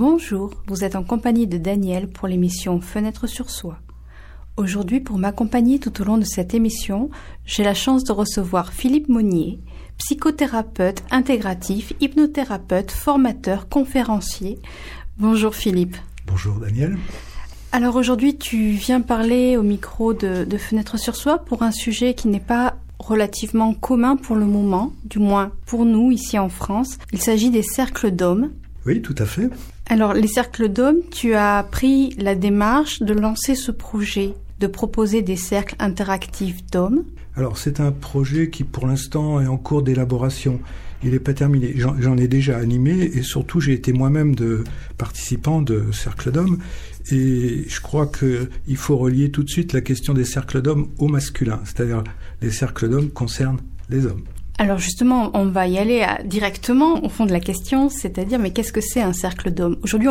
Bonjour, vous êtes en compagnie de Daniel pour l'émission Fenêtre sur soi. Aujourd'hui, pour m'accompagner tout au long de cette émission, j'ai la chance de recevoir Philippe Monnier, psychothérapeute intégratif, hypnothérapeute, formateur, conférencier. Bonjour Philippe. Bonjour Daniel. Alors aujourd'hui, tu viens parler au micro de Fenêtre sur soi pour un sujet qui n'est pas relativement commun pour le moment, du moins pour nous ici en France. Il s'agit des cercles d'hommes. Oui, tout à fait. Alors, les cercles d'hommes, tu as pris la démarche de lancer ce projet, de proposer des cercles interactifs d'hommes. Alors, c'est un projet qui, pour l'instant, est en cours d'élaboration. Il n'est pas terminé. J'en ai déjà animé et surtout, j'ai été moi-même participant de cercles d'hommes. Et je crois qu'il faut relier tout de suite la question des cercles d'hommes au masculin. C'est-à-dire, les cercles d'hommes concernent les hommes. Alors justement, on va y aller directement au fond de la question, c'est-à-dire, mais qu'est-ce que c'est un cercle d'hommes ? Aujourd'hui,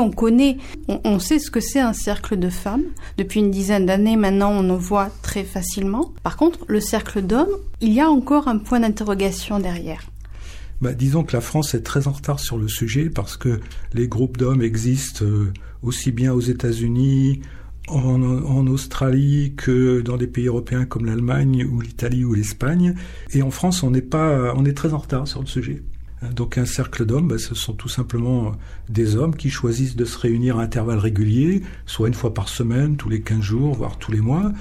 on sait ce que c'est un cercle de femmes. Depuis une dizaine d'années, maintenant, on le voit très facilement. Par contre, le cercle d'hommes, il y a encore un point d'interrogation derrière. Disons que la France est très en retard sur le sujet parce que les groupes d'hommes existent aussi bien aux États-Unis, en Australie que dans des pays européens comme l'Allemagne ou l'Italie ou l'Espagne. Et en France, on est très en retard sur le sujet. Donc un cercle d'hommes, ce sont tout simplement des hommes qui choisissent de se réunir à intervalles réguliers, soit une fois par semaine, tous les 15 jours, voire tous les mois,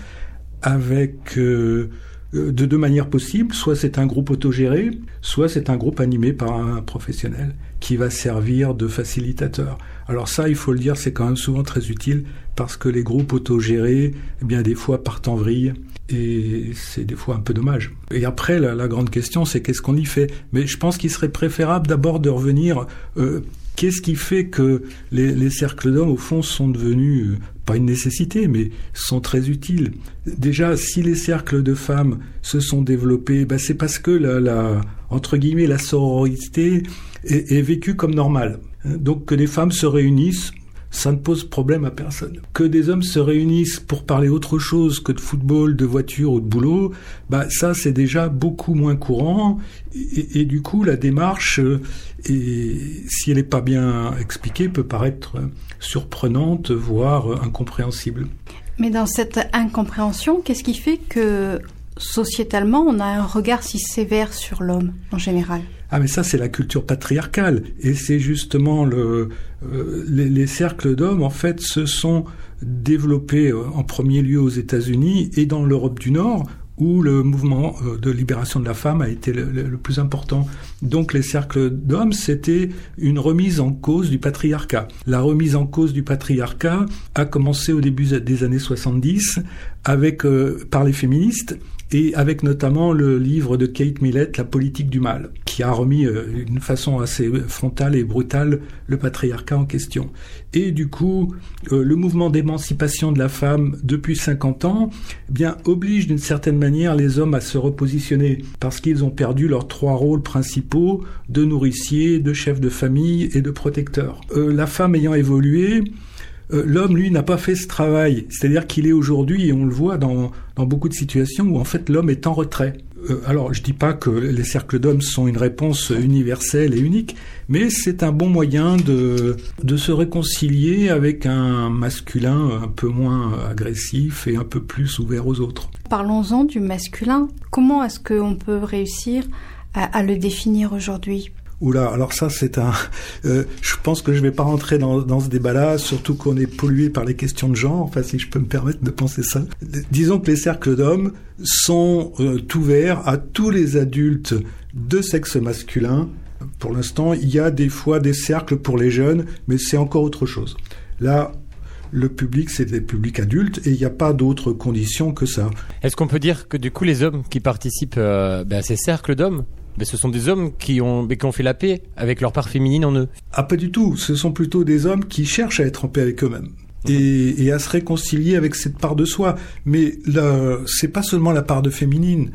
avec de deux manières possibles. Soit c'est un groupe autogéré, soit c'est un groupe animé par un professionnel qui va servir de facilitateur. Alors ça, il faut le dire, c'est quand même souvent très utile parce que les groupes autogérés, des fois partent en vrille et c'est des fois un peu dommage. Et après, la grande question, c'est qu'est-ce qu'on y fait ? Mais je pense qu'il serait préférable d'abord de revenir... Qu'est-ce qui fait que les cercles d'hommes, au fond, sont devenus, pas une nécessité, mais sont très utiles ? Déjà, si les cercles de femmes se sont développés, c'est parce que entre guillemets, la sororité est vécue comme normale. Donc que des femmes se réunissent, ça ne pose problème à personne. Que des hommes se réunissent pour parler autre chose que de football, de voiture ou de boulot, ça c'est déjà beaucoup moins courant. Et du coup, la démarche, si elle n'est pas bien expliquée, peut paraître surprenante, voire incompréhensible. Mais dans cette incompréhension, qu'est-ce qui fait que sociétalement, on a un regard si sévère sur l'homme en général ? Mais ça, c'est la culture patriarcale. Et c'est justement les cercles d'hommes, en fait, se sont développés en premier lieu aux États-Unis et dans l'Europe du Nord, où le mouvement de libération de la femme a été le plus important. Donc les cercles d'hommes, c'était une remise en cause du patriarcat. La remise en cause du patriarcat a commencé au début des années 70 par les féministes, et avec notamment le livre de Kate Millett, La politique du mal, qui a remis d'une façon assez frontale et brutale le patriarcat en question. Et du coup, le mouvement d'émancipation de la femme depuis 50 ans, oblige d'une certaine manière les hommes à se repositionner, parce qu'ils ont perdu leurs 3 rôles principaux de nourricier, de chef de famille et de protecteur. La femme ayant évolué, l'homme, lui, n'a pas fait ce travail. C'est-à-dire qu'il est aujourd'hui, et on le voit dans beaucoup de situations où en fait l'homme est en retrait. Alors, je dis pas que les cercles d'hommes sont une réponse universelle et unique, mais c'est un bon moyen de se réconcilier avec un masculin un peu moins agressif et un peu plus ouvert aux autres. Parlons-en du masculin. Comment est-ce qu'on peut réussir à le définir aujourd'hui ? Alors ça je pense que je vais pas rentrer dans ce débat-là, surtout qu'on est pollué par les questions de genre, si je peux me permettre de penser ça. Disons que les cercles d'hommes sont ouverts à tous les adultes de sexe masculin. Pour l'instant, il y a des fois des cercles pour les jeunes, mais c'est encore autre chose. Là, le public, c'est des publics adultes et il n'y a pas d'autres conditions que ça. Est-ce qu'on peut dire que du coup, les hommes qui participent à ces cercles d'hommes, ce sont des hommes qui ont fait la paix avec leur part féminine en eux? Pas du tout. Ce sont plutôt des hommes qui cherchent à être en paix avec eux-mêmes. Et à se réconcilier avec cette part de soi. Mais c'est pas seulement la part féminine.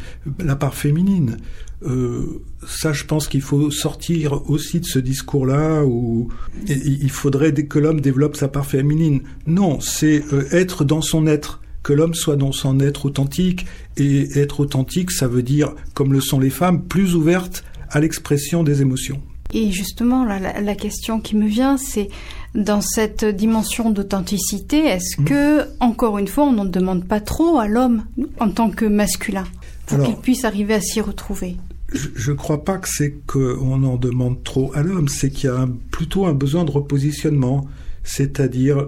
Ça, je pense qu'il faut sortir aussi de ce discours-là où il faudrait que l'homme développe sa part féminine. Non, c'est être dans son être. Que l'homme soit dans son être authentique. Et être authentique, ça veut dire, comme le sont les femmes, plus ouverte à l'expression des émotions. Et justement, là, la question qui me vient, c'est dans cette dimension d'authenticité, est-ce que, encore une fois, on n'en demande pas trop à l'homme en tant que masculin pour qu'il puisse arriver à s'y retrouver? Je ne crois pas que c'est qu'on en demande trop à l'homme, c'est qu'il y a plutôt un besoin de repositionnement. C'est-à-dire,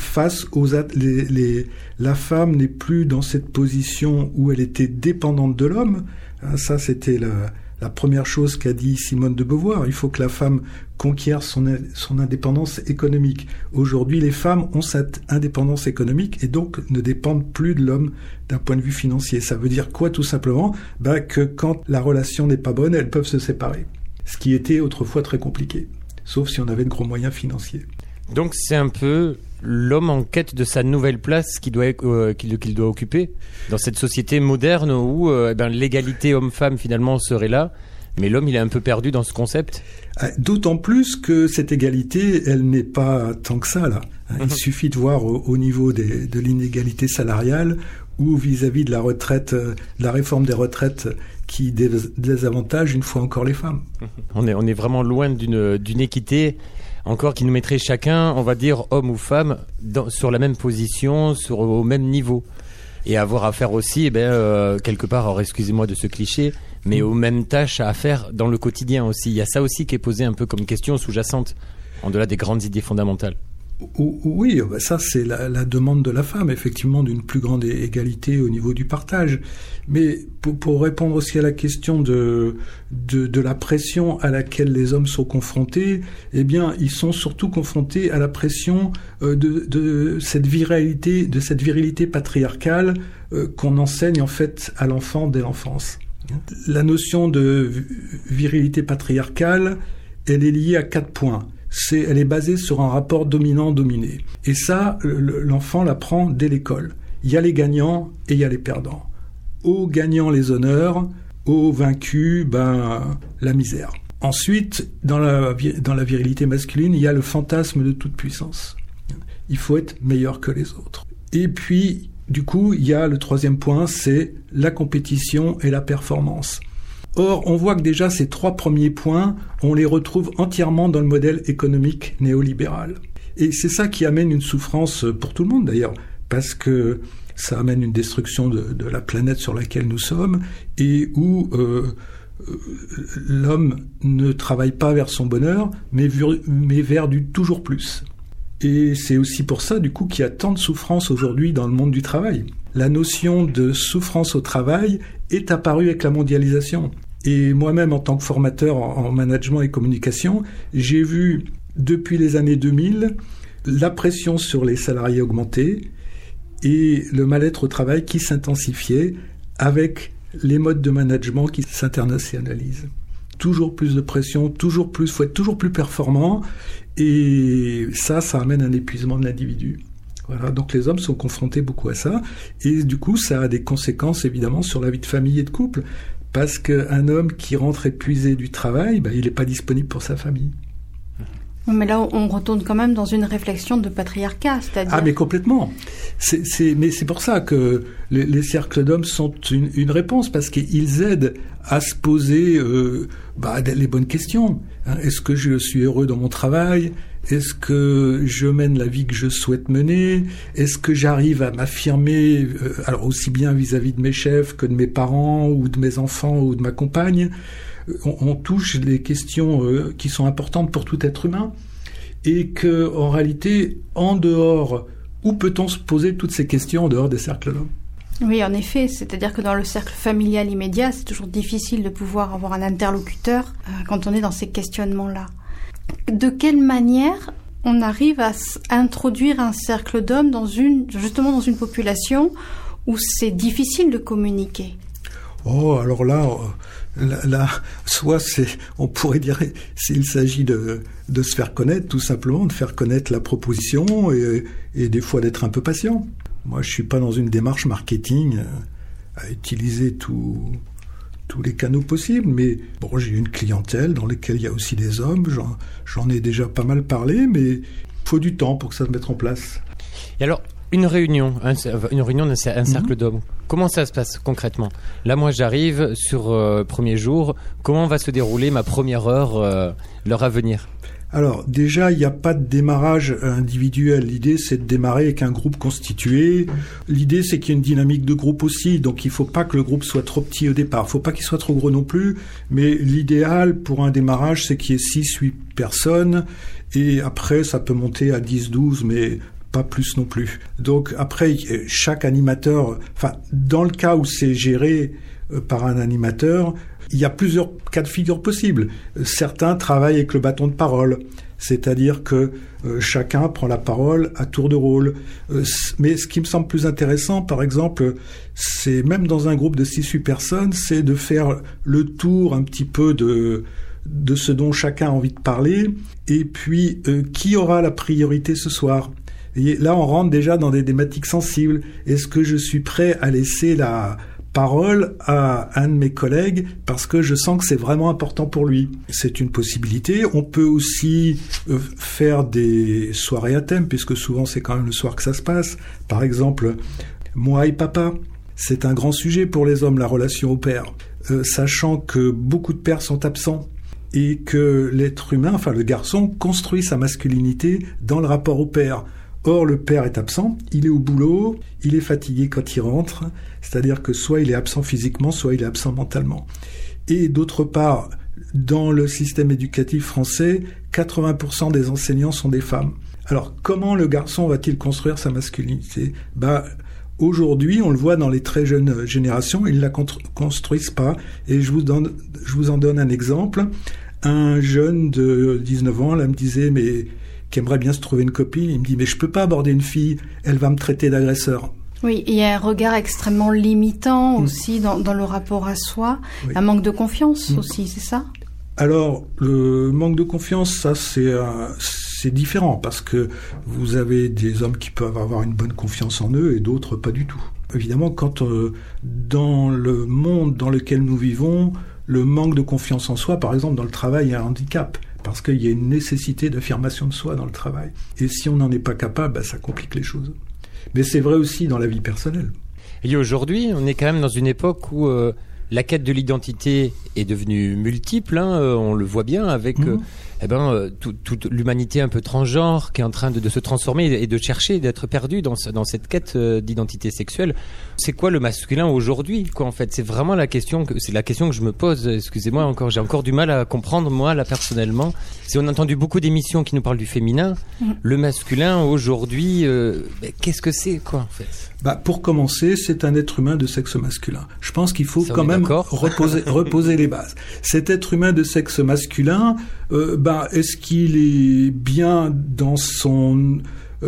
la femme n'est plus dans cette position où elle était dépendante de l'homme. Ça, c'était la première chose qu'a dit Simone de Beauvoir. Il faut que la femme conquiert son indépendance économique. Aujourd'hui, les femmes ont cette indépendance économique et donc ne dépendent plus de l'homme d'un point de vue financier. Ça veut dire quoi, tout simplement? Que quand la relation n'est pas bonne, elles peuvent se séparer. Ce qui était autrefois très compliqué, sauf si on avait de gros moyens financiers. Donc c'est un peu l'homme en quête de sa nouvelle place qu'il doit occuper dans cette société moderne où l'égalité homme-femme finalement serait là, mais l'homme il est un peu perdu dans ce concept. D'autant plus que cette égalité, elle n'est pas tant que ça là. Il suffit de voir au niveau de l'inégalité salariale ou vis-à-vis de la retraite, de la réforme des retraites qui désavantage une fois encore les femmes. On est vraiment loin d'une équité. Encore qui nous mettrait chacun, on va dire, homme ou femme, sur la même position, au même niveau. Et avoir à faire aussi, quelque part, alors excusez-moi de ce cliché, mais aux mêmes tâches à faire dans le quotidien aussi. Il y a ça aussi qui est posé un peu comme question sous-jacente, en delà des grandes idées fondamentales. Oui, ça c'est la demande de la femme, effectivement, d'une plus grande égalité au niveau du partage. Mais pour répondre aussi à la question de la pression à laquelle les hommes sont confrontés, eh bien, ils sont surtout confrontés à la pression de cette virilité patriarcale qu'on enseigne en fait à l'enfant dès l'enfance. La notion de virilité patriarcale, elle est liée à 4 points. Elle est basée sur un rapport dominant-dominé. Et ça, l'enfant l'apprend dès l'école. Il y a les gagnants et il y a les perdants. Aux gagnants, les honneurs. Aux vaincus, la misère. Ensuite, dans la virilité masculine, il y a le fantasme de toute puissance. Il faut être meilleur que les autres. Et puis, du coup, il y a le 3e point, c'est la compétition et la performance. Or, on voit que déjà ces 3 premiers points, on les retrouve entièrement dans le modèle économique néolibéral. Et c'est ça qui amène une souffrance pour tout le monde d'ailleurs, parce que ça amène une destruction de la planète sur laquelle nous sommes, et où l'homme ne travaille pas vers son bonheur, mais vers du toujours plus. Et c'est aussi pour ça, du coup, qu'il y a tant de souffrance aujourd'hui dans le monde du travail. La notion de souffrance au travail est apparue avec la mondialisation. Et moi-même, en tant que formateur en management et communication, j'ai vu, depuis les années 2000, la pression sur les salariés augmenter et le mal-être au travail qui s'intensifiait avec les modes de management qui s'internationalisent. Toujours plus de pression, faut être toujours plus performant, et ça amène un épuisement de l'individu. Voilà, donc les hommes sont confrontés beaucoup à ça, et du coup ça a des conséquences évidemment sur la vie de famille et de couple, parce qu'un homme qui rentre épuisé du travail, il n'est pas disponible pour sa famille. Mais là, on retourne quand même dans une réflexion de patriarcat, c'est-à-dire... Ah, mais complètement. Mais c'est pour ça que les cercles d'hommes sont une réponse, parce qu'ils aident à se poser les bonnes questions. Est-ce que je suis heureux dans mon travail ? Est-ce que je mène la vie que je souhaite mener ? Est-ce que j'arrive à m'affirmer, alors aussi bien vis-à-vis de mes chefs que de mes parents, ou de mes enfants, ou de ma compagne ? On touche les questions qui sont importantes pour tout être humain, et que en réalité, en dehors, où peut-on se poser toutes ces questions en dehors des cercles d'hommes ? Oui, en effet, c'est-à-dire que dans le cercle familial immédiat, c'est toujours difficile de pouvoir avoir un interlocuteur quand on est dans ces questionnements-là. De quelle manière on arrive à introduire un cercle d'hommes justement dans une population où c'est difficile de communiquer ? Oh, alors là, soit on pourrait dire, s'il s'agit de se faire connaître, tout simplement, de faire connaître la proposition et des fois d'être un peu patient. Moi, je suis pas dans une démarche marketing à utiliser tous les canaux possibles, mais bon, j'ai une clientèle dans laquelle il y a aussi des hommes, j'en ai déjà pas mal parlé, mais il faut du temps pour que ça se mette en place. Et alors, une réunion d'un cercle d'hommes, Comment ça se passe concrètement ? Là, moi, j'arrive sur premier jour. Comment va se dérouler ma première heure, l'heure à venir ? Alors déjà, il n'y a pas de démarrage individuel. L'idée, c'est de démarrer avec un groupe constitué. L'idée, c'est qu'il y ait une dynamique de groupe aussi. Donc il ne faut pas que le groupe soit trop petit au départ. Il ne faut pas qu'il soit trop gros non plus. Mais l'idéal pour un démarrage, c'est qu'il y ait 6-8 personnes. Et après, ça peut monter à 10-12, mais pas plus non plus. Donc après, chaque animateur, dans le cas où c'est géré par un animateur, il y a plusieurs cas de figure possibles. Certains travaillent avec le bâton de parole, c'est-à-dire que chacun prend la parole à tour de rôle. Mais ce qui me semble plus intéressant, par exemple, c'est même dans un groupe de 6-8 personnes, c'est de faire le tour un petit peu de ce dont chacun a envie de parler, et puis qui aura la priorité ce soir. Et là, on rentre déjà dans des thématiques sensibles. Est-ce que je suis prêt à laisser la parole à un de mes collègues parce que je sens que c'est vraiment important pour lui? C'est une possibilité. On peut aussi faire des soirées à thème, puisque souvent c'est quand même le soir que ça se passe. Par exemple, moi et papa, c'est un grand sujet pour les hommes, la relation au père. Sachant que beaucoup de pères sont absents et que l'être humain, le garçon, construit sa masculinité dans le rapport au père. Or, le père est absent, il est au boulot, il est fatigué quand il rentre, c'est-à-dire que soit il est absent physiquement, soit il est absent mentalement. Et d'autre part, dans le système éducatif français, 80% des enseignants sont des femmes. Alors, comment le garçon va-t-il construire sa masculinité ? Aujourd'hui, on le voit dans les très jeunes générations, ils ne la construisent pas. Et je vous en donne un exemple. Un jeune de 19 ans, là, me disait, mais qui aimerait bien se trouver une copine, il me dit, mais je peux pas aborder une fille, elle va me traiter d'agresseur. Oui, il y a un regard extrêmement limitant aussi dans le rapport à soi, oui. Un manque de confiance aussi, c'est ça ? Alors, le manque de confiance, ça c'est différent, parce que vous avez des hommes qui peuvent avoir une bonne confiance en eux et d'autres pas du tout. Évidemment, quand dans le monde dans lequel nous vivons, le manque de confiance en soi, par exemple dans le travail, est un handicap. Parce qu'il y a une nécessité d'affirmation de soi dans le travail. Et si on n'en est pas capable, ça complique les choses. Mais c'est vrai aussi dans la vie personnelle. Et aujourd'hui, on est quand même dans une époque où la quête de l'identité est devenue multiple. On le voit bien avec toute l'humanité un peu transgenre qui est en train de se transformer et de chercher, d'être perdue dans cette quête d'identité sexuelle. C'est quoi le masculin aujourd'hui, quoi, en fait ? C'est vraiment la question que je me pose. Excusez-moi, j'ai encore du mal à comprendre, moi, là, personnellement. Si on a entendu beaucoup d'émissions qui nous parlent du féminin, le masculin aujourd'hui, qu'est-ce que c'est, quoi, en fait ? Pour commencer, c'est un être humain de sexe masculin. Je pense qu'il faut quand même reposer les bases. Cet être humain de sexe masculin, est-ce qu'il est bien dans son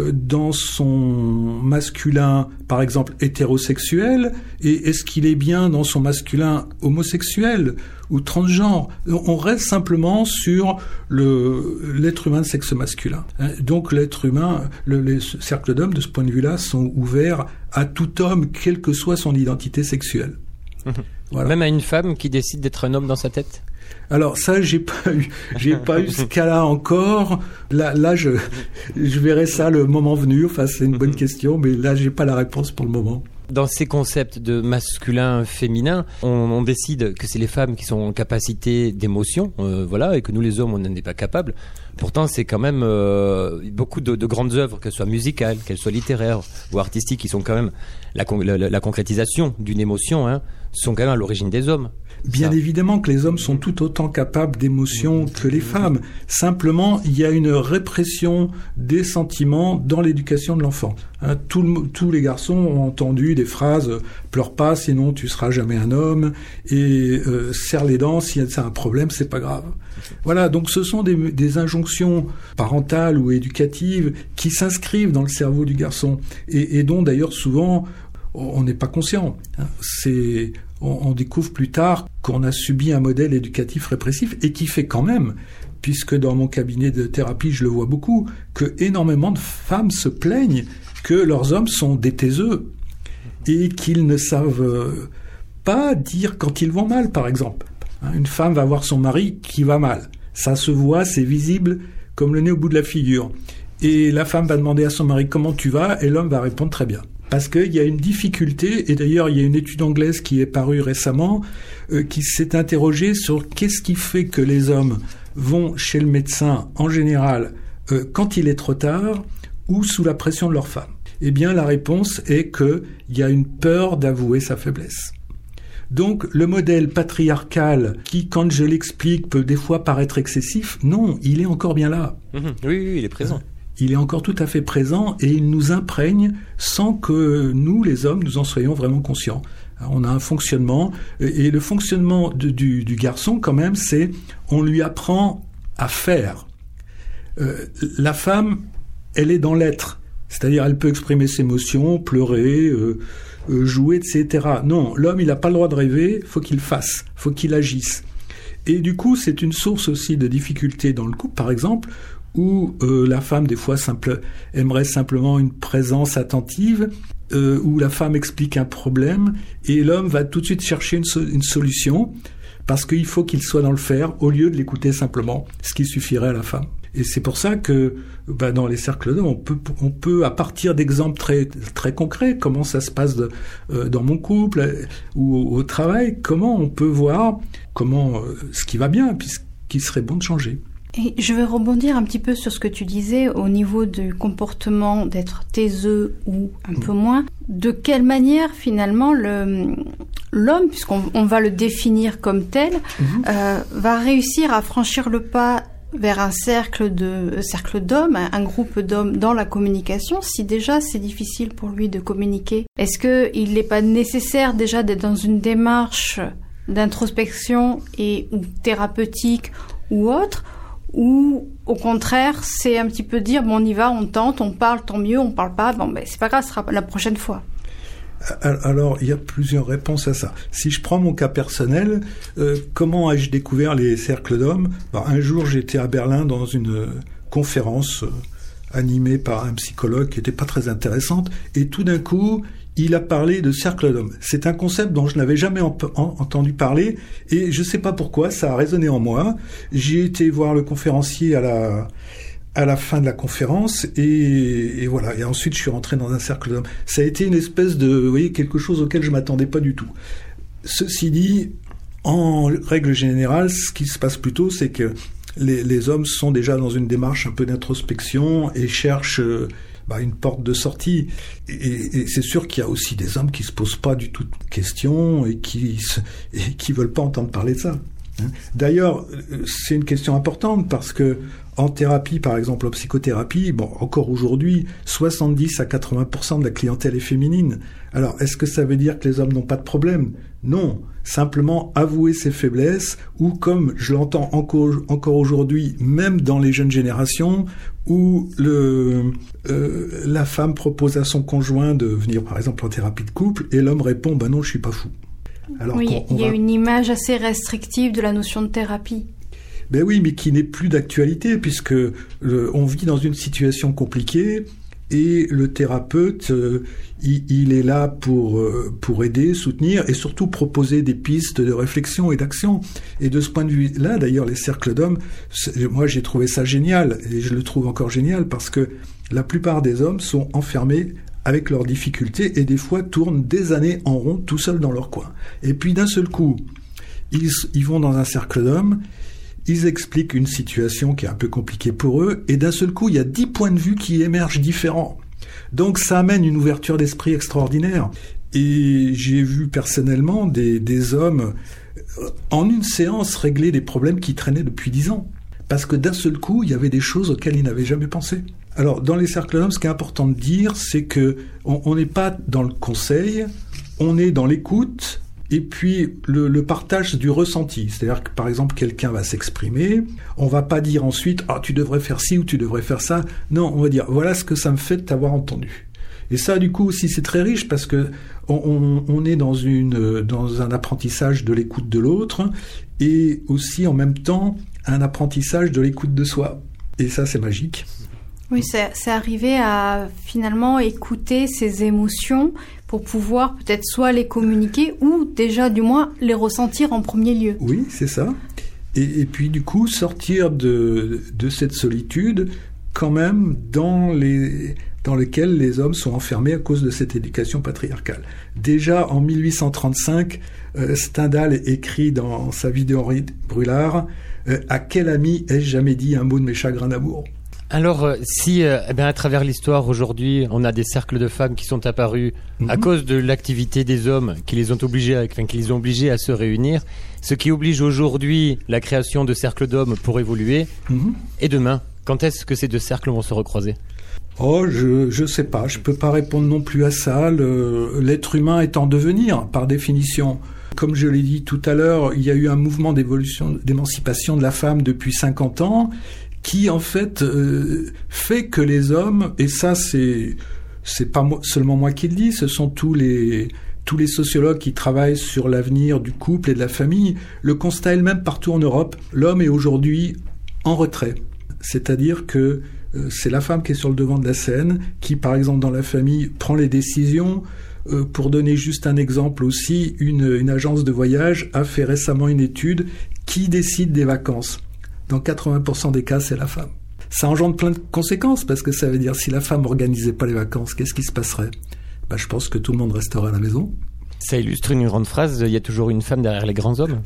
masculin, par exemple, hétérosexuel, et est-ce qu'il est bien dans son masculin homosexuel ou transgenre ? On reste simplement sur l'être humain de sexe masculin. Donc l'être humain, les cercles d'hommes, de ce point de vue-là, sont ouverts à tout homme, quelle que soit son identité sexuelle. Voilà. Même à une femme qui décide d'être un homme dans sa tête ? Alors ça, j'ai pas eu ce cas-là encore. Là, je verrai ça le moment venu. C'est une bonne question, mais là, j'ai pas la réponse pour le moment. Dans ces concepts de masculin, féminin, on décide que c'est les femmes qui sont en capacité d'émotion, et que nous les hommes, on n'en est pas capables. Pourtant, c'est quand même beaucoup de grandes œuvres, qu'elles soient musicales, qu'elles soient littéraires ou artistiques, qui sont quand même la concrétisation d'une émotion, sont quand même à l'origine des hommes. Bien évidemment que les hommes sont tout autant capables d'émotions que les femmes. Simplement, il y a une répression des sentiments dans l'éducation de l'enfant. Tous les garçons ont entendu des phrases « pleure pas, sinon tu seras jamais un homme » et « serre les dents, si c'est un problème, c'est pas grave ». Voilà, donc ce sont des injonctions parentales ou éducatives qui s'inscrivent dans le cerveau du garçon et dont d'ailleurs souvent on n'est pas conscient. On découvre plus tard qu'on a subi un modèle éducatif répressif et qui fait quand même, puisque dans mon cabinet de thérapie, je le vois beaucoup, que énormément de femmes se plaignent que leurs hommes sont des taiseux et qu'ils ne savent pas dire quand ils vont mal, par exemple. Une femme va voir son mari qui va mal. Ça se voit, c'est visible comme le nez au bout de la figure. Et la femme va demander à son mari « Comment tu vas ?» et l'homme va répondre « Très bien ». Parce qu'il y a une difficulté, et d'ailleurs il y a une étude anglaise qui est parue récemment, qui s'est interrogée sur qu'est-ce qui fait que les hommes vont chez le médecin en général quand il est trop tard ou sous la pression de leur femme. Eh bien la réponse est qu'il y a une peur d'avouer sa faiblesse. Donc le modèle patriarcal qui, quand je l'explique, peut des fois paraître excessif, non, il est encore bien là. Oui, il est présent. Il est encore tout à fait présent et il nous imprègne sans que nous, les hommes, nous en soyons vraiment conscients. On a un fonctionnement, et le fonctionnement du garçon, quand même, c'est on lui apprend à faire. La femme, elle est dans l'être, c'est-à-dire elle peut exprimer ses émotions, pleurer, jouer, etc. Non, l'homme, il n'a pas le droit de rêver, faut qu'il fasse, faut qu'il agisse. Et du coup, c'est une source aussi de difficultés dans le couple, par exemple, où la femme, des fois, aimerait simplement une présence attentive, où la femme explique un problème, et l'homme va tout de suite chercher une solution, parce qu'il faut qu'il soit dans le faire, au lieu de l'écouter simplement, ce qui suffirait à la femme. Et c'est pour ça que dans les cercles d'hommes, on peut, à partir d'exemples très, très concrets, comment ça se passe dans mon couple ou au travail, comment on peut voir ce qui va bien, puisqu'il serait bon de changer. Et je vais rebondir un petit peu sur ce que tu disais au niveau du comportement d'être taiseux ou un peu moins. De quelle manière finalement l'homme, puisqu'on va le définir comme tel, va réussir à franchir le pas vers un cercle d'hommes, un groupe d'hommes dans la communication, si déjà c'est difficile pour lui de communiquer? Est-ce qu'il n'est pas nécessaire déjà d'être dans une démarche d'introspection ou thérapeutique ou autre, ou au contraire c'est un petit peu dire on y va, on tente, on parle, tant mieux, on parle pas, c'est pas grave, ce sera la prochaine fois? Alors, il y a plusieurs réponses à ça. Si je prends mon cas personnel, comment ai-je découvert les cercles d'hommes ? Un jour, j'étais à Berlin dans une conférence animée par un psychologue qui n'était pas très intéressante, et tout d'un coup, il a parlé de cercle d'hommes. C'est un concept dont je n'avais jamais entendu parler, et je ne sais pas pourquoi, ça a résonné en moi. J'ai été voir le conférencier à la fin de la conférence, et voilà. Et ensuite, je suis rentré dans un cercle d'hommes. Ça a été une espèce de, quelque chose auquel je m'attendais pas du tout. Ceci dit, en règle générale, ce qui se passe plutôt, c'est que les hommes sont déjà dans une démarche un peu d'introspection et cherchent une porte de sortie. Et c'est sûr qu'il y a aussi des hommes qui se posent pas du tout de questions et qui veulent pas entendre parler de ça. D'ailleurs, c'est une question importante parce que en thérapie, par exemple en psychothérapie, encore aujourd'hui, 70 à 80% de la clientèle est féminine. Alors, est-ce que ça veut dire que les hommes n'ont pas de problème ? Non, simplement avouer ses faiblesses, ou comme je l'entends encore aujourd'hui, même dans les jeunes générations, où la femme propose à son conjoint de venir, par exemple, en thérapie de couple, et l'homme répond « non, je suis pas fou ». Alors oui, il y a une image assez restrictive de la notion de thérapie. Ben oui, mais qui n'est plus d'actualité, puisque on vit dans une situation compliquée, et le thérapeute, il est là pour aider, soutenir, et surtout proposer des pistes de réflexion et d'action. Et de ce point de vue-là, d'ailleurs, les cercles d'hommes, moi j'ai trouvé ça génial, et je le trouve encore génial, parce que la plupart des hommes sont enfermés avec leurs difficultés, et des fois tournent des années en rond tout seuls dans leur coin. Et puis d'un seul coup, ils vont dans un cercle d'hommes, ils expliquent une situation qui est un peu compliquée pour eux, et d'un seul coup, il y a 10 points de vue qui émergent différents. Donc ça amène une ouverture d'esprit extraordinaire. Et j'ai vu personnellement des hommes, en une séance, régler des problèmes qui traînaient depuis 10 ans. Parce que d'un seul coup, il y avait des choses auxquelles ils n'avaient jamais pensé. Alors, dans les cercles d'hommes, ce qui est important de dire, c'est que on n'est pas dans le conseil, on est dans l'écoute, et puis le partage du ressenti. C'est-à-dire que, par exemple, quelqu'un va s'exprimer, on va pas dire ensuite « Ah, tu devrais faire ci ou tu devrais faire ça ». Non, on va dire « Voilà ce que ça me fait de t'avoir entendu ». Et ça, du coup, aussi, c'est très riche parce que on est dans un apprentissage de l'écoute de l'autre, et aussi, en même temps, un apprentissage de l'écoute de soi. Et ça, c'est magique. Oui, c'est arriver à finalement écouter ses émotions pour pouvoir peut-être soit les communiquer ou déjà du moins les ressentir en premier lieu. Oui, c'est ça. Et puis du coup sortir de cette solitude quand même dans dans lesquels les hommes sont enfermés à cause de cette éducation patriarcale. Déjà en 1835, Stendhal écrit dans sa vie de Henri Brulard « À quel ami ai-je jamais dit un mot de mes chagrins d'amour ?» Alors, si à travers l'histoire, aujourd'hui, on a des cercles de femmes qui sont apparus à cause de l'activité des hommes qui les ont obligés à se réunir, ce qui oblige aujourd'hui la création de cercles d'hommes pour évoluer. Et demain, quand est-ce que ces deux cercles vont se recroiser ? Oh, je sais pas, je peux pas répondre non plus à ça. L'être humain est en devenir, par définition. Comme je l'ai dit tout à l'heure, il y a eu un mouvement d'émancipation de la femme depuis 50 ans, qui en fait fait que les hommes, et ça c'est pas seulement moi qui le dis, ce sont tous les sociologues qui travaillent sur l'avenir du couple et de la famille, le constat est le même partout en Europe, l'homme est aujourd'hui en retrait. C'est-à-dire que c'est la femme qui est sur le devant de la scène, qui par exemple dans la famille prend les décisions. Pour donner juste un exemple aussi, une agence de voyage a fait récemment une étude qui décide des vacances. Dans 80% des cas, c'est la femme. Ça engendre plein de conséquences, parce que ça veut dire si la femme n'organisait pas les vacances, qu'est-ce qui se passerait ? Je pense que tout le monde resterait à la maison. Ça illustre une grande phrase, il y a toujours une femme derrière les grands hommes.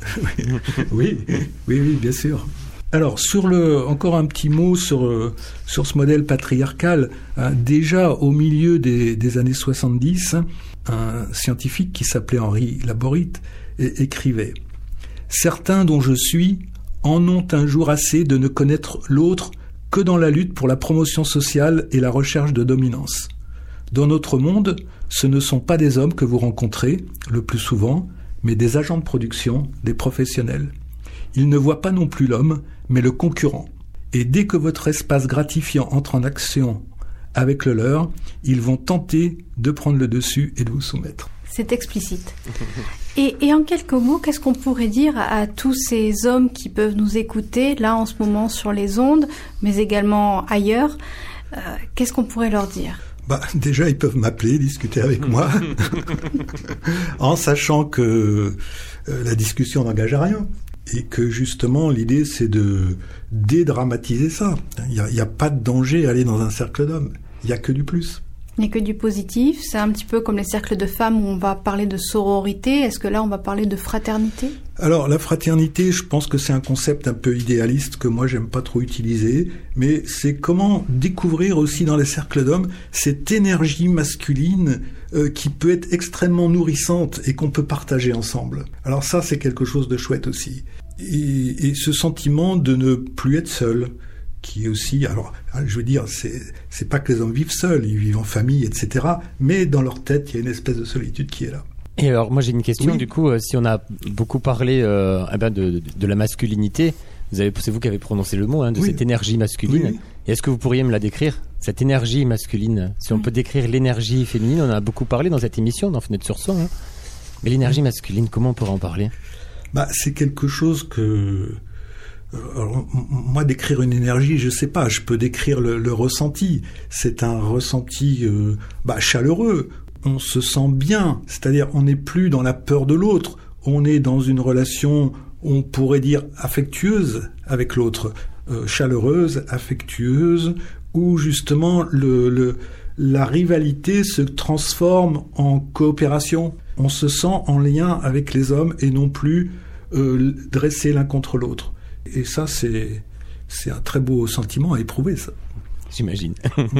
Oui, bien sûr. Alors, encore un petit mot sur ce modèle patriarcal. Déjà, au milieu des années 70, un scientifique qui s'appelait Henri Laborit écrivait « Certains dont je suis en ont un jour assez de ne connaître l'autre que dans la lutte pour la promotion sociale et la recherche de dominance. Dans notre monde, ce ne sont pas des hommes que vous rencontrez, le plus souvent, mais des agents de production, des professionnels. Ils ne voient pas non plus l'homme, mais le concurrent. Et dès que votre espace gratifiant entre en action avec le leur, ils vont tenter de prendre le dessus et de vous soumettre. » C'est explicite. Et en quelques mots, qu'est-ce qu'on pourrait dire à tous ces hommes qui peuvent nous écouter, là en ce moment sur les ondes, mais également ailleurs, qu'est-ce qu'on pourrait leur dire ? Déjà, ils peuvent m'appeler, discuter avec moi, en sachant que la discussion n'engage à rien. Et que justement, l'idée, c'est de dédramatiser ça. Il n'y a pas de danger à aller dans un cercle d'hommes. Il n'y a que du plus. Il n'y a que du positif. C'est un petit peu comme les cercles de femmes où on va parler de sororité. Est-ce que là, on va parler de fraternité ? Alors, la fraternité, je pense que c'est un concept un peu idéaliste que moi, j'aime pas trop utiliser. Mais c'est comment découvrir aussi dans les cercles d'hommes cette énergie masculine qui peut être extrêmement nourrissante et qu'on peut partager ensemble. Alors ça, c'est quelque chose de chouette aussi. Et ce sentiment de ne plus être seul, qui est aussi, alors je veux dire, c'est pas que les hommes vivent seuls, ils vivent en famille, etc. Mais dans leur tête, il y a une espèce de solitude qui est là. Et alors, moi j'ai une question, oui. Du coup, si on a beaucoup parlé de la masculinité, c'est vous qui avez prononcé le mot, cette énergie masculine. Oui. Et est-ce que vous pourriez me la décrire, cette énergie masculine ? Si on peut décrire l'énergie féminine, on en a beaucoup parlé dans cette émission, dans Fenêtre sur Soi. Mais l'énergie masculine, comment on pourrait en parler ? C'est quelque chose que... Alors, moi, décrire une énergie, je sais pas, je peux décrire le ressenti. C'est un ressenti chaleureux. On se sent bien, c'est-à-dire on n'est plus dans la peur de l'autre, on est dans une relation, on pourrait dire affectueuse avec l'autre, chaleureuse, affectueuse, où justement la rivalité se transforme en coopération. On se sent en lien avec les hommes et non plus dressés l'un contre l'autre. Et ça, c'est un très beau sentiment à éprouver, ça. J'imagine.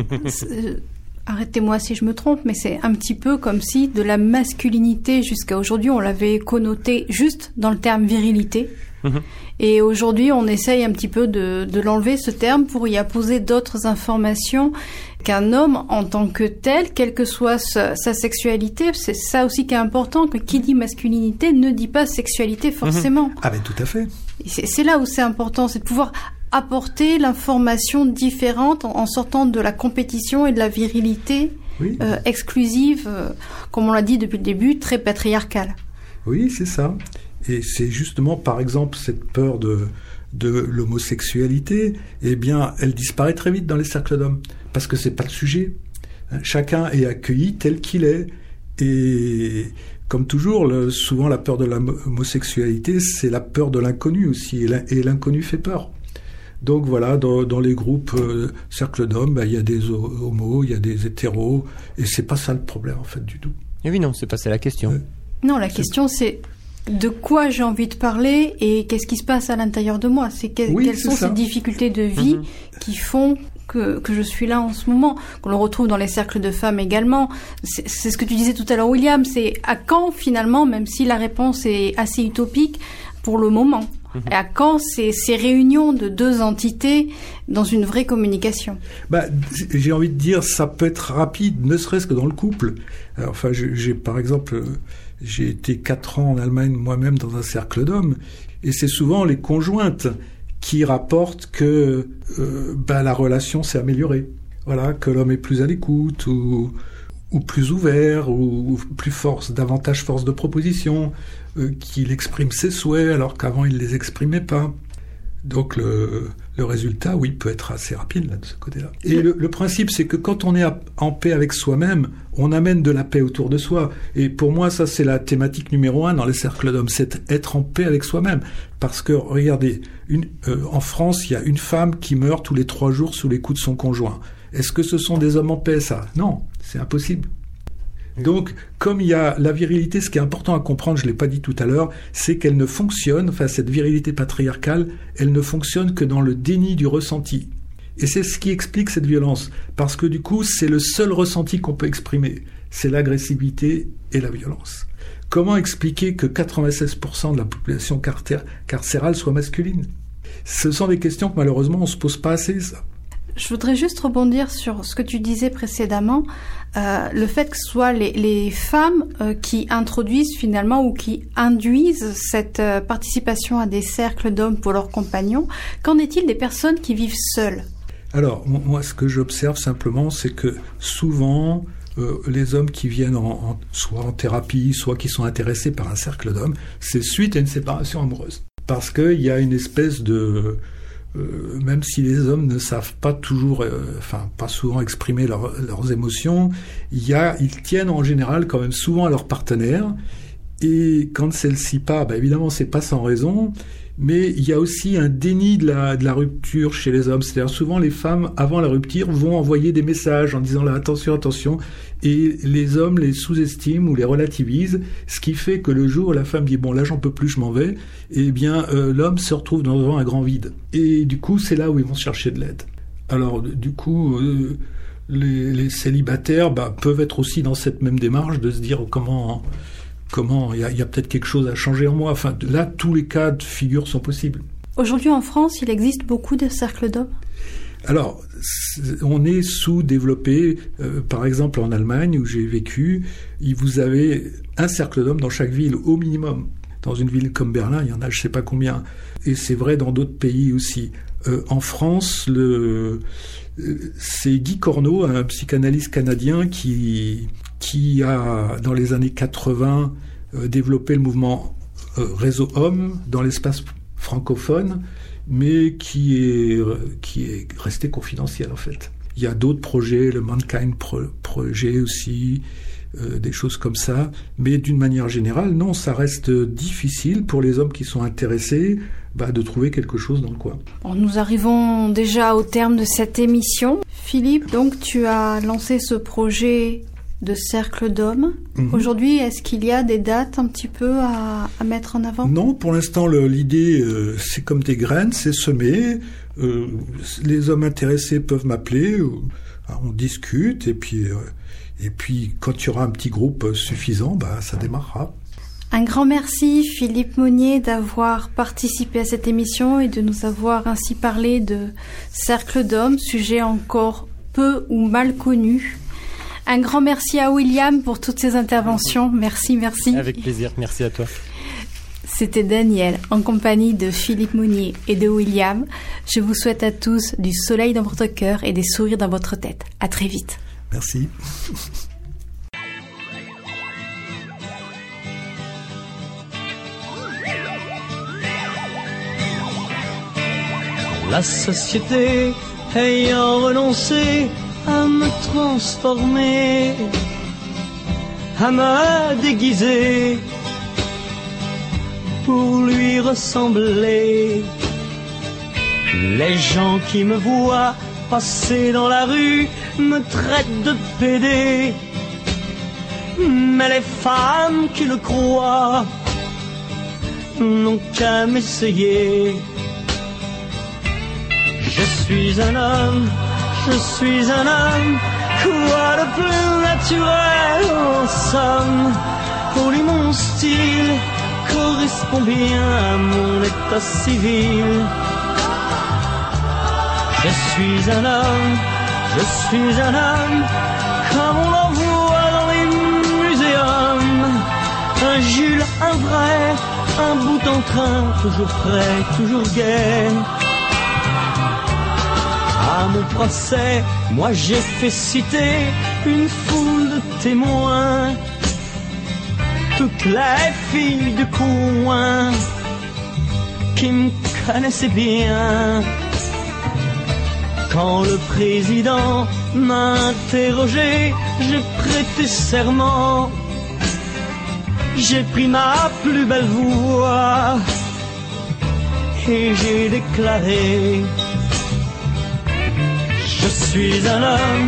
Arrêtez-moi si je me trompe, mais c'est un petit peu comme si de la masculinité jusqu'à aujourd'hui, on l'avait connoté juste dans le terme virilité. Et aujourd'hui, on essaye un petit peu de l'enlever, ce terme, pour y apposer d'autres informations qu'un homme en tant que tel, quelle que soit sa sexualité, c'est ça aussi qui est important, que qui dit masculinité ne dit pas sexualité forcément. Ah ben tout à fait. C'est là où c'est important, c'est de pouvoir apporter l'information différente en sortant de la compétition et de la virilité exclusive, comme on l'a dit depuis le début, très patriarcale. Oui, c'est ça. Et c'est justement, par exemple, cette peur de l'homosexualité, eh bien, elle disparaît très vite dans les cercles d'hommes, parce que c'est pas le sujet. Chacun est accueilli tel qu'il est. Et comme toujours, souvent la peur de l'homosexualité, c'est la peur de l'inconnu aussi, et l'inconnu fait peur. Donc voilà, dans les groupes cercle d'hommes, il y a des homos, il y a des hétéros, et c'est pas ça le problème en fait du tout. Et oui, non, c'est pas ça la question. Non, la question c'est de quoi j'ai envie de parler et qu'est-ce qui se passe à l'intérieur de moi. Quelles sont ces difficultés de vie qui font que je suis là en ce moment, qu'on le retrouve dans les cercles de femmes également. C'est ce que tu disais tout à l'heure, William, c'est à quand finalement, même si la réponse est assez utopique pour le moment, et à quand ces réunions de deux entités dans une vraie communication? J'ai envie de dire, ça peut être rapide, ne serait-ce que dans le couple. Enfin, par exemple, j'ai été 4 ans en Allemagne moi-même dans un cercle d'hommes, et c'est souvent les conjointes qui rapportent que la relation s'est améliorée. Voilà, que l'homme est plus à l'écoute, ou plus ouvert, ou plus davantage force de proposition, qu'il exprime ses souhaits alors qu'avant il les exprimait pas. Donc le résultat, oui, peut être assez rapide là de ce côté-là. Et le principe, c'est que quand on est en paix avec soi-même, on amène de la paix autour de soi. Et pour moi, ça c'est la thématique numéro 1 dans les cercles d'hommes, c'est être en paix avec soi-même. Parce que regardez, en France, il y a une femme qui meurt tous les 3 jours sous les coups de son conjoint. Est-ce que ce sont des hommes en paix, ça? Non, c'est impossible. Donc, comme il y a la virilité, ce qui est important à comprendre, je l'ai pas dit tout à l'heure, c'est qu'elle ne fonctionne, cette virilité patriarcale, elle ne fonctionne que dans le déni du ressenti. Et c'est ce qui explique cette violence. Parce que du coup, c'est le seul ressenti qu'on peut exprimer. C'est l'agressivité et la violence. Comment expliquer que 96% de la population carcérale soit masculine? Ce sont des questions que malheureusement on se pose pas assez, ça. Je voudrais juste rebondir sur ce que tu disais précédemment, le fait que ce soit les femmes qui introduisent finalement ou qui induisent cette participation à des cercles d'hommes pour leurs compagnons. Qu'en est-il des personnes qui vivent seules? Alors, moi, ce que j'observe simplement, c'est que souvent, les hommes qui viennent soit en thérapie, soit qui sont intéressés par un cercle d'hommes, c'est suite à une séparation amoureuse. Parce qu'il y a une espèce de... même si les hommes ne savent pas toujours, pas souvent exprimer leurs émotions, ils tiennent en général quand même souvent à leur partenaire. Et quand celle-ci part, évidemment, c'est pas sans raison, mais il y a aussi un déni de la rupture chez les hommes. C'est-à-dire souvent les femmes, avant la rupture, vont envoyer des messages en disant là, attention, attention, et les hommes les sous-estiment ou les relativisent, ce qui fait que le jour où la femme dit bon là j'en peux plus, je m'en vais, et bien l'homme se retrouve devant un grand vide. Et du coup c'est là où ils vont chercher de l'aide. Alors du coup les célibataires peuvent être aussi dans cette même démarche de se dire comment il y a peut-être quelque chose à changer en moi. Enfin là tous les cas de figure sont possibles. Aujourd'hui en France il existe beaucoup de cercles d'hommes. Alors, on est sous-développé. Par exemple, en Allemagne, où j'ai vécu, vous avez un cercle d'hommes dans chaque ville, au minimum. Dans une ville comme Berlin, il y en a je ne sais pas combien. Et c'est vrai dans d'autres pays aussi. En France, c'est Guy Corneau, un psychanalyste canadien, qui a, dans les années 80, développé le mouvement Réseau Homme dans l'espace francophone, mais qui est resté confidentiel en fait. Il y a d'autres projets, le Mankind projet aussi, des choses comme ça, mais d'une manière générale, non, ça reste difficile pour les hommes qui sont intéressés de trouver quelque chose dans le coin. Bon, nous arrivons déjà au terme de cette émission. Philippe, donc tu as lancé ce projet de cercle d'hommes. Aujourd'hui, est-ce qu'il y a des dates un petit peu à mettre en avant? Non, pour l'instant, l'idée, c'est comme des graines, c'est semé. Les hommes intéressés peuvent m'appeler, on discute, et puis quand il y aura un petit groupe suffisant, ça démarrera. Un grand merci, Philippe Monnier, d'avoir participé à cette émission et de nous avoir ainsi parlé de cercle d'hommes, sujet encore peu ou mal connu. Un grand merci à William pour toutes ses interventions. Merci. Avec plaisir, merci à toi. C'était Daniel, en compagnie de Philippe Monnier et de William. Je vous souhaite à tous du soleil dans votre cœur et des sourires dans votre tête. À très vite. Merci. La société ayant renoncé à me transformer, à me déguiser pour lui ressembler, Les gens qui me voient passer dans la rue me traitent de pédé. Mais les femmes qui le croient n'ont qu'à m'essayer. Je suis un homme, quoi de plus naturel en somme. Pour lui mon style correspond bien à mon état civil. Je suis un homme, comme on en voit dans les muséums. Un Jules, un vrai, un bout en train, toujours prêt, toujours gai. À mon procès, moi j'ai fait citer une foule de témoins. Toutes les filles du coin qui me connaissaient bien. Quand le président m'a interrogé, j'ai prêté serment. J'ai pris ma plus belle voix et j'ai déclaré: je suis un homme,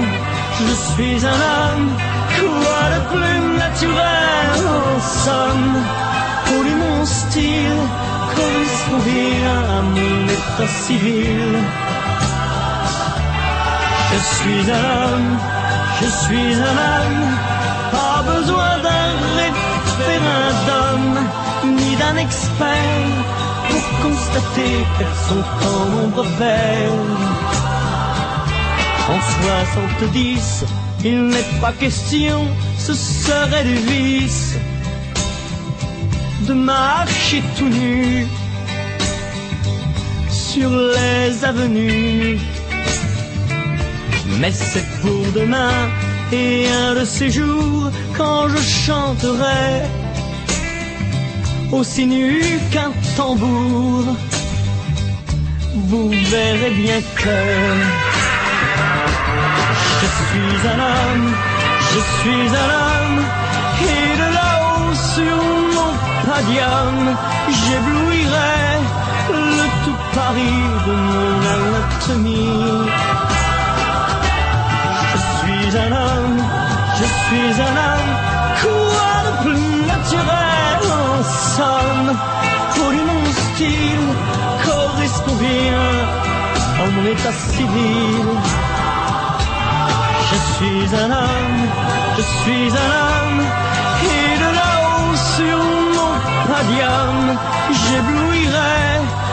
quoi de plus naturel en somme. Pour lui mon style correspond bien à mon état civil. Je suis un homme, pas besoin d'un référendum ni d'un expert pour constater qu'elles sont en nombre pair. En 70, il n'est pas question, ce serait du vice, de marcher tout nu sur les avenues. Mais c'est pour demain et un de ces jours quand je chanterai aussi nu qu'un tambour. Vous verrez bien que je suis un homme, et de là-haut sur mon podium, j'éblouirai le tout Paris de mon anatomie. Je suis un homme, quoi de plus naturel en somme. Pour lui mon style correspond bien à mon état civil. Je suis un homme, et de là-haut sur mon podium, j'éblouirai